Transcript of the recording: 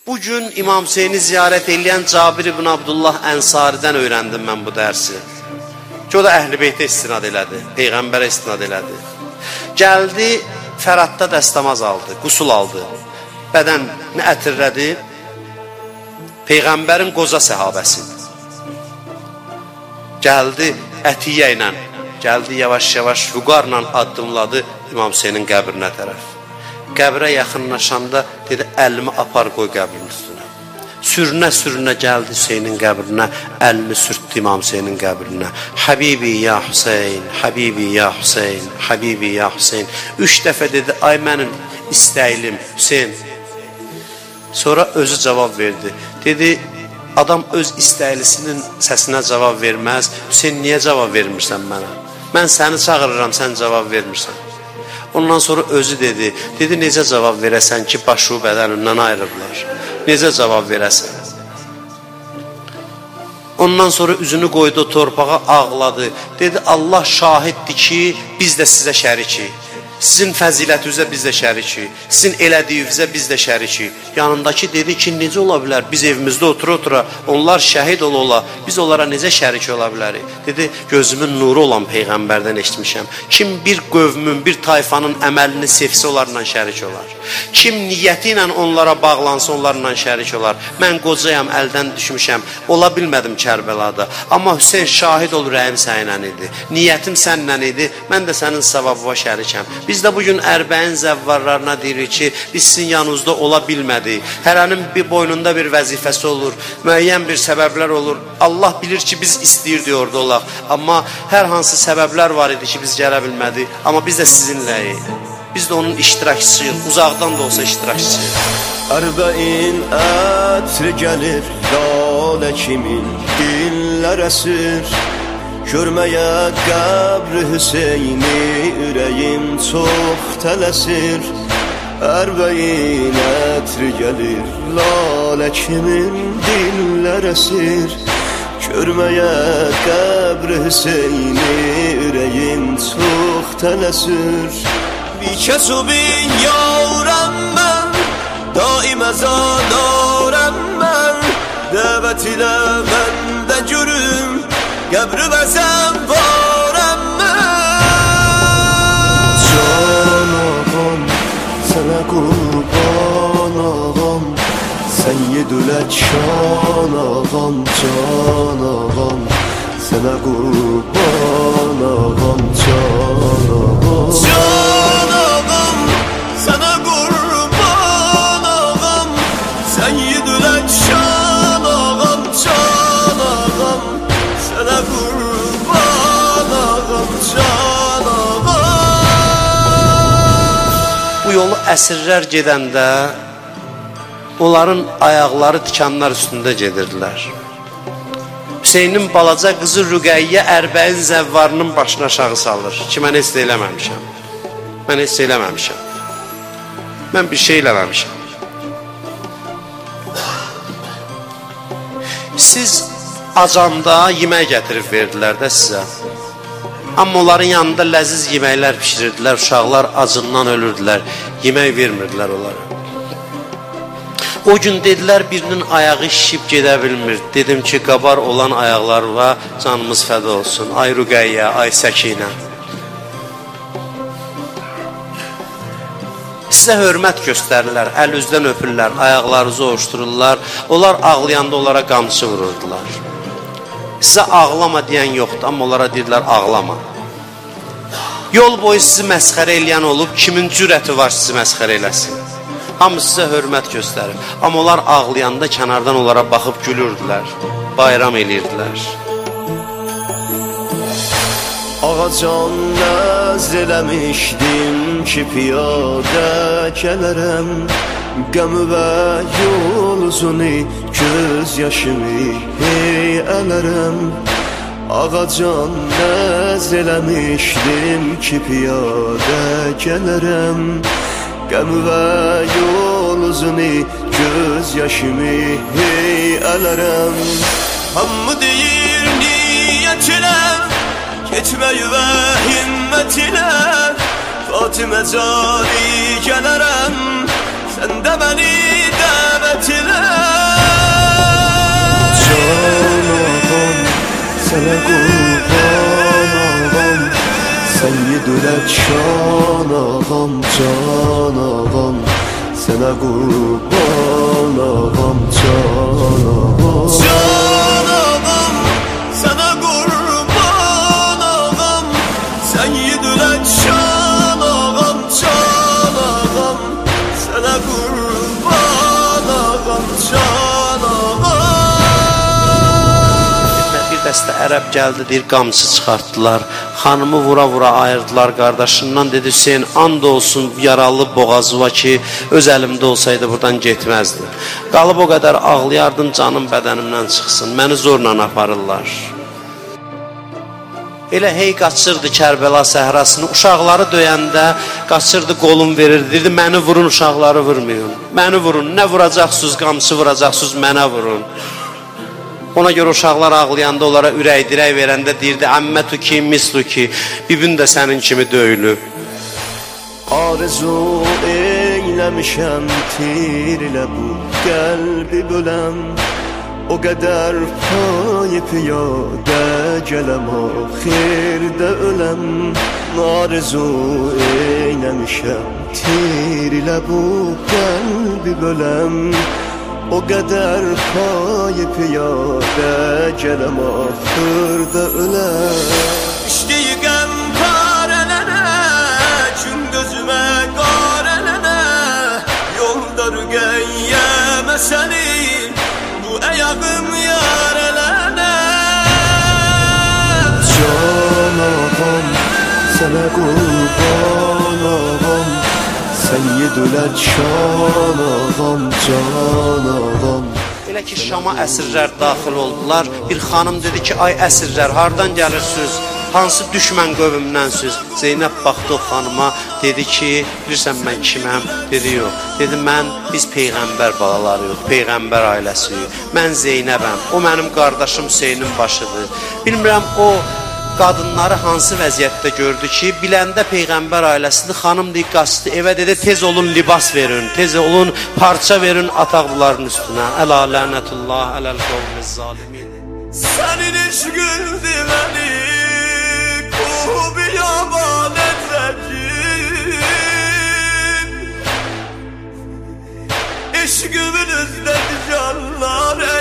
Bugün İmam Hüseyni ziyarət eləyən Cabir ibn Abdullah Ənsaridən öyrəndim mən bu dərsi. Ki, o da Əhl-i Beytə istinad elədi, Peyğəmbərə istinad elədi. Gəldi, Fəradda dəstəmaz aldı, qusul aldı, bədənini ətirlədi, Peyğəmbərin qoca səhabəsi. Gəldi, ətiyyə ilə, gəldi, yavaş-yavaş vüqarla addımladı İmam Hüseynin qəbrinə tərəf. Qəbrə yaxınlaşanda dedi, əlimi apar qoy qəbrin üstünə. Sürünə-sürünə gəldi Hüseynin qəbrinə, əlini sürtdü İmam Hüseynin qəbrinə. Həbibi ya Hüseyin, Həbibi ya Hüseyin, Həbibi ya Hüseyin. 3 dəfə dedi, ay mənim istəylim Hüseyin. Sonra özü cavab verdi. Dedi, adam öz istəylisinin səsinə cavab verməz. Hüseyin, niyə cavab vermirsən mənə? Mən səni çağırıram, sən cavab vermirsən. Ondan sonra özü dedi, necə cavab verəsən ki, başı bədənindən ayrılırlar? Necə cavab verəsən? Ondan sonra üzünü qoydu torpağa, ağladı. Dedi, Allah şahiddir ki, biz də sizə şərikik. Sizin fəzilətinizə biz də şərikik. Sizin elədiyinizə biz də şərikik. Yanındakı dedi ki, necə ola bilər? Biz evimizdə otura-otura, onlar şəhid ola, biz onlara necə şərik ola bilərik? Dedi, gözümün nuru olan Peyğəmbərdən eşitmişəm. Kim bir qövmün, bir tayfanın əməlini sevsə, onlarla şərik olar. Kim niyyəti ilə onlara bağlansa, onlarla şərik olar. Mən qocayam, əldən düşmüşəm, ola bilmədim Kərbəlada. Amma Hüseyin şahid olur, rəhim səninlə idi. Niyyətim səninlə idi, mən də sənin savabıva şərikəm. Biz də bugün ərbəin zəvvarlarına deyirik ki, biz sizin yanınızda ola bilmədik. Hərənin bir boynunda bir vəzifəsi olur, müəyyən bir səbəblər olur. Allah bilir ki, biz istəyirdik orada olaq. Amma hər hansı səbəblər var idi ki, biz gələ bilmədik. Amma biz də sizinləyik. Biz də onun iştirakçısıyıq, uzaqdan da olsa iştirakçısıyıq. Ərbəin ətri gəlir, lalə kimin dillər əsir. Görməyə qəbri Hüseyni ürəyim çox tələsir. Ərbəin ətri gəlir, lalə kimin dillər əsir. Görməyə qəbri Hüseyni ürəyim çox tələsir. بیکسوبین یارم من دائم ازادارم من دعوت ile من de görüm قبر و زنوارم من Can ağam sana kurban ağam Seyyidül Ekşan ağam Can ağam sana kurban ağam Can ağam Bu yolu əsrlər gedəndə onların ayaqları tikanlar üstündə gedirdilər. Hüseynin balaca qızı Rüqəyyə ərbəin zəvvarının başına aşağı salır ki, mən heç eləməmişəm. Mən heç eləməmişəm. Mən bir şey eləməmişəm. Siz acanda yemək gətirib verdilər də sizə. Amma onların yanında ləziz yeməklər pişirirdilər, uşaqlar acından ölürdülər, yemək vermirdilər onlara. O gün dedilər, birinin ayağı şişib gedə bilmir. Dedim ki, qabar olan ayaqlarına canımız fəda olsun. Ay Rüqəyyə, ay Səkinə. Sizə hörmət göstərirlər, əl üzdən öpürlər, ayaqlarınızı ovuşdururlar. Onlar ağlayanda onlara qamçı vururdular. Sizə ağlama deyən yoxdur, amma onlara deyirlər ağlama. Yol boyu sizi məsxərə eləyən olub, kimin cürəti var sizi məsxərə eləsin? Hamı sizə hörmət göstərir. Amma onlar ağlayanda kənardan onlara baxıb gülürdülər, bayram eləyirdilər. Ağacan nəzr eləmişdim ki, piyadə gələrəm. Qəmi və yol uzunu, göz yaşımı ələrəm. Ağacan nəzr eləmişdim ki, piyadə gələrəm. Qəmi və yol uzunu, göz yaşımı ələrəm. Hamı deyir niyyət ilə, getmək və himmət ilə, Fatimə cari gələrəm. Sən də məni dəvət ilə, can ağam, can ağam. Sənə qurban ağam, can ağam. Can ağam, sənə qurban ağam. Sən yedilən can ağam, can ağam. Sənə qurban ağam, can ağam. Bir dəstə ərəb gəldi, deyir, qamçı çıxartdılar. Xanımı vura-vura ayırdılar qardaşından. Dedi, Hüseyin, and olsun yaralı boğazıva ki, öz əlimdə olsaydı buradan getməzdi. Qalıb o qədər ağlayardım, canım bədənimdən çıxsın. Məni zorla aparırlar. Elə hey qaçırdı Kərbəla səhrasını. Uşaqları döyəndə qaçırdı, qolum verirdi. Deyirdi, məni vurun, uşaqları vurmayın. Məni vurun, nə vuracaqsınız, qamçı vuracaqsınız, mənə vurun. Ona görə uşaqlar ağlayanda, onlara ürək-dirək verəndə deyirdi, əmmətü ki, mislu ki, bibin də sənin kimi döyülüb. Arzu eyləmişəm tirlə bu qəlbi böləm. O qədər payı piyadə gələm, axirdə öləm. Arzu eyləmişəm tirlə bu qəlbi böləm. O qədər payı piyadə gələm, axırda öləm. İşdiyi qəm parələnə, gün gözümə qarələnə. Yolda rüqəyyəmə səni, bu əyağım yarələnə. Can ağam, sənə qurban ağam. Sən yedilən can ağam, can ağam. Elə ki, Şama əsirlər daxil oldular. Bir xanım dedi ki, ay əsirlər, hardan gəlirsiniz? Hansı düşmən qövmündənsiniz? Zeynəb baxdı o xanıma, dedi ki, bilirsən mən kiməm? Dedi, yox. Dedi, biz Peyğəmbər balalarıyıq, Peyğəmbər ailəsiyik. Mən Zeynəbəm, o mənim qardaşım Hüseynin başıdır. Bilmirəm, o qadınları hansı vəziyyətdə gördü ki, biləndə Peyğəmbər ailəsidir, xanım deyib qaçdı evə, dedi, tez olun libas verin, tez olun parça verin ataq bunların üstünə. Əla lənətullah ələl qovmiz zalimin. Sənin eşqin divəni, bu biyaban etləkin. Eşqimin üzlədi canlar